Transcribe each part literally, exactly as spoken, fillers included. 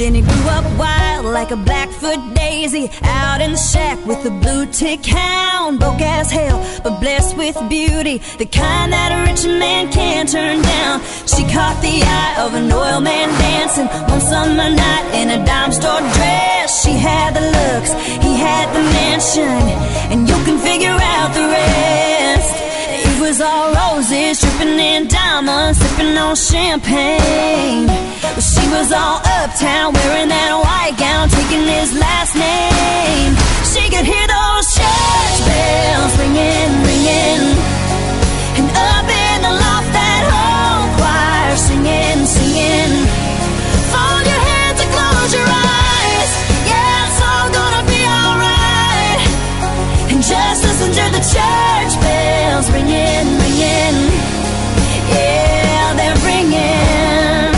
Jenny grew up wild like a Blackfoot daisy, out in the shack with a blue tick hound. Broke as hell, but blessed with beauty, the kind that a rich man can't turn down. She caught the eye of an oil man dancing one summer night in a dime store dress. She had the looks, he had the mansion, and you can figure out the rest. It was all roses, dripping in diamonds, sipping on champagne. But she was all uptown, wearing that white gown, taking his last name. She could hear those church bells ringing, ringing, and up in the loft that whole choir singing, singing. Fold your hands and close your eyes, yeah, it's all gonna be alright. And just listen to the church bells ringing, ringing, yeah, they're ringing.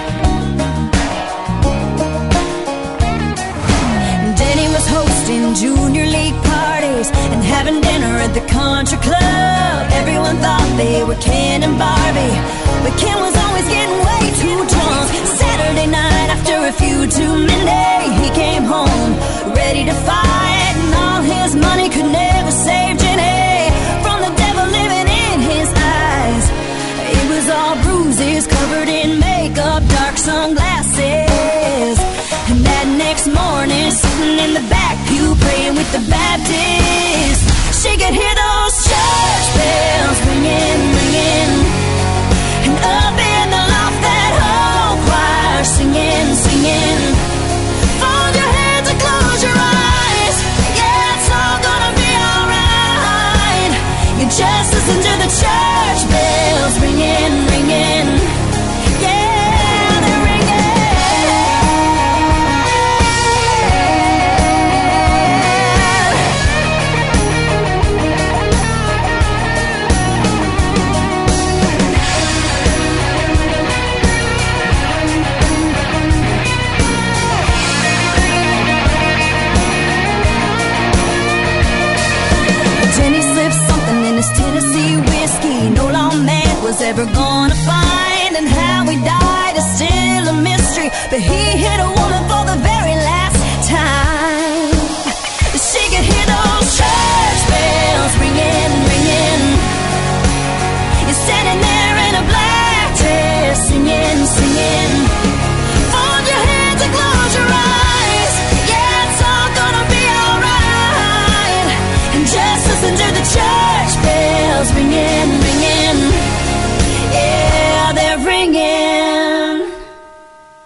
Denny was hosting junior league parties and having dinner at the country club. Everyone thought they were Ken and Barbie, but Ken was always getting way too drunk. Saturday night after a few too many, he came home ready to fight, and all his money could never save Jenny from the devil living in his eyes. It was all bruises, covered in makeup, dark sunglasses. And that next morning, sitting in the back pew, praying with the Baptists, she could hear those church bells ringing, ringing, and up in the loft that whole choir singing, singing. Fold your hands and close your eyes, yeah, it's all gonna be alright. You just listen to the church bells ringing, ringing, yeah, they're ringing. Jenny slipped something in his Tennessee whiskey no lawman was ever gonna find, and how he died is still a mystery, but he hit a woman for the very last time. She could hear those church bells ringing, ringing. You're standing there in a black dress, singing, singing. Fold your hands and close your eyes, yeah, it's all gonna be alright. And just listen to the church bells ringing, ringing.